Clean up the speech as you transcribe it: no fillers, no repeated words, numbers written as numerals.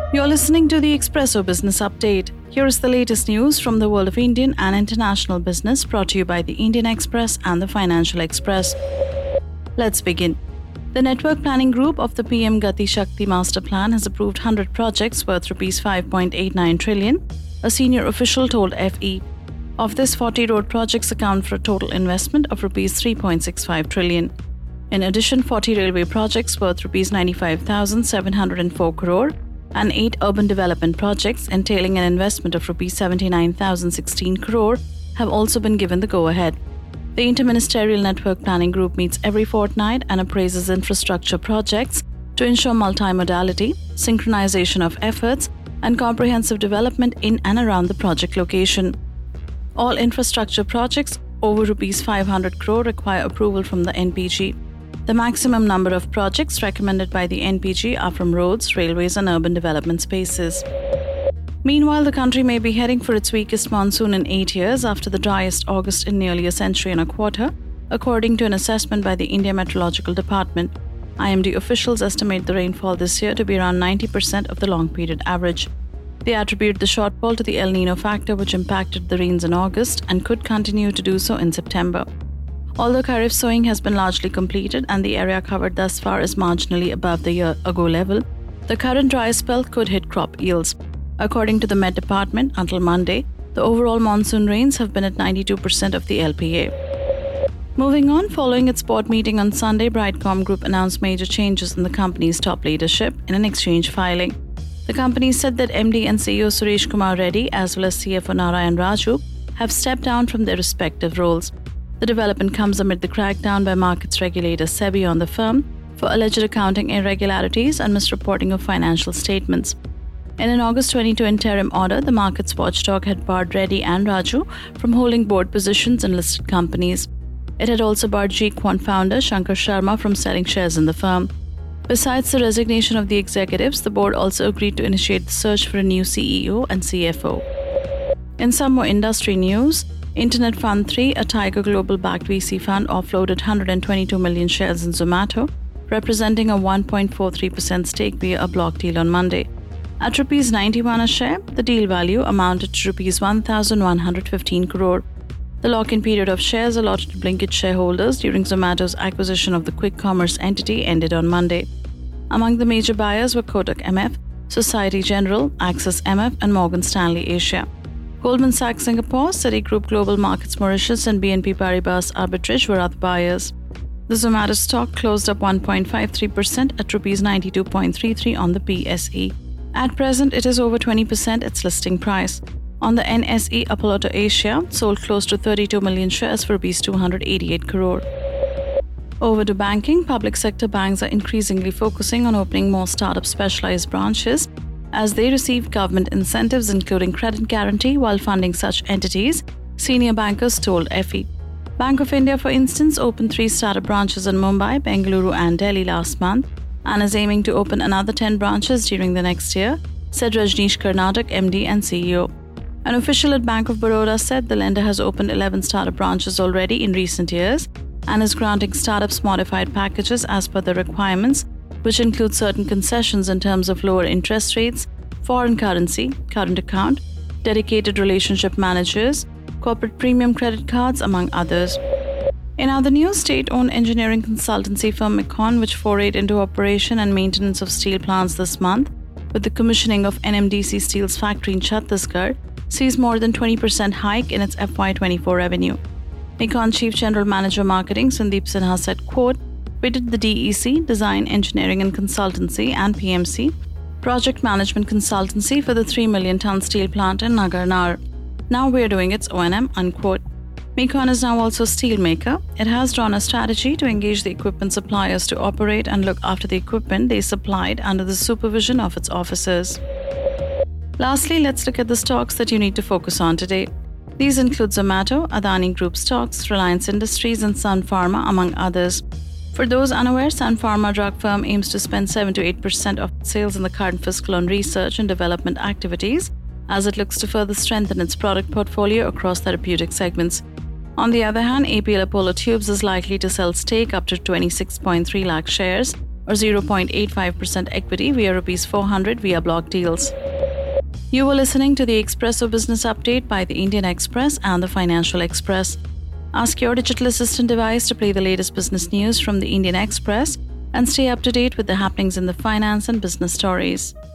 You're listening to the Expresso Business Update. Here is the latest news from the world of Indian and international business brought to you by the Indian Express and the Financial Express. Let's begin. The Network Planning Group of the PM Gati Shakti Master Plan has approved 100 projects worth Rs 5.89 trillion, a senior official told FE. Of this, 40 road projects account for a total investment of Rs 3.65 trillion. In addition, 40 railway projects worth Rs 95,704 crore and 8 urban development projects entailing an investment of Rs 79,016 crore have also been given the go-ahead. The Interministerial Network Planning Group meets every fortnight and appraises infrastructure projects to ensure multimodality, synchronization of efforts, and comprehensive development in and around the project location. All infrastructure projects over Rs 500 crore require approval from the NPG. The maximum number of projects recommended by the NPG are from roads, railways, and urban development spaces. Meanwhile, the country may be heading for its weakest monsoon in 8 years after the driest August in nearly a century and a quarter, according to an assessment by the India Meteorological Department. IMD officials estimate the rainfall this year to be around 90% of the long period average. They attribute the shortfall to the El Nino factor, which impacted the rains in August and could continue to do so in September. Although Kharif sowing has been largely completed and the area covered thus far is marginally above the year-ago level, the current dry spell could hit crop yields. According to the Met Department, until Monday, the overall monsoon rains have been at 92% of the LPA. Moving on, following its board meeting on Sunday, Brightcom Group announced major changes in the company's top leadership in an exchange filing. The company said that MD and CEO Suresh Kumar Reddy as well as CFO Narayan Raju have stepped down from their respective roles. The development comes amid the crackdown by markets regulator SEBI on the firm for alleged accounting irregularities and misreporting of financial statements. In an August 22 interim order, the markets watchdog had barred Reddy and Raju from holding board positions in listed companies. It had also barred G Quant founder Shankar Sharma from selling shares in the firm. Besides the resignation of the executives, the board also agreed to initiate the search for a new CEO and CFO. In some more industry news, Internet Fund 3, a Tiger Global-backed VC fund, offloaded 122 million shares in Zomato, representing a 1.43% stake via a block deal on Monday. At Rs 91 a share, the deal value amounted to Rs 1,115 crore. The lock-in period of shares allotted to Blinkit shareholders during Zomato's acquisition of the quick commerce entity ended on Monday. Among the major buyers were Kotak MF, Society General, Axis MF, and Morgan Stanley Asia. Goldman Sachs Singapore, Citigroup Global Markets Mauritius, and BNP Paribas Arbitrage were other buyers. The Zomato stock closed up 1.53% at Rs 92.33 on the PSE. At present, it is over 20% its listing price. On the NSE, Apollo Asia sold close to 32 million shares for Rs 288 crore. Over to banking, public sector banks are increasingly focusing on opening more startup specialized branches as they receive government incentives including credit guarantee while funding such entities, senior bankers told FE. Bank of India, for instance, opened 3 startup branches in Mumbai, Bengaluru and Delhi last month and is aiming to open another 10 branches during the next year, said Rajneesh Karnatak, MD and CEO. An official at Bank of Baroda said the lender has opened 11 startup branches already in recent years and is granting startups modified packages as per the requirements, which include certain concessions in terms of lower interest rates, foreign currency, current account, dedicated relationship managers, corporate premium credit cards, among others. In other news, state-owned engineering consultancy firm Micon, which forayed into operation and maintenance of steel plants this month with the commissioning of NMDC Steel's factory in Chhattisgarh, sees more than 20% hike in its FY24 revenue. Micon Chief General Manager Marketing Sandeep Sinha said, quote, "We did the DEC, Design, Engineering and Consultancy, and PMC, Project Management Consultancy for the 3 million ton steel plant in Nagarnar. Now we're doing its O&M," unquote. Micon is now also a steel maker. It has drawn a strategy to engage the equipment suppliers to operate and look after the equipment they supplied under the supervision of its officers. Lastly, let's look at the stocks that you need to focus on today. These include Zomato, Adani Group stocks, Reliance Industries, and Sun Pharma, among others. For those unaware, Sun Pharma drug firm aims to spend 7 to 8% of sales in the current fiscal on research and development activities as it looks to further strengthen its product portfolio across therapeutic segments. On the other hand, APL Apollo Tubes is likely to sell stake up to 26.3 lakh shares or 0.85% equity via Rs 400 via block deals. You were listening to the Expresso Business Update by the Indian Express and the Financial Express. Ask your digital assistant device to play the latest business news from the Indian Express and stay up to date with the happenings in the finance and business stories.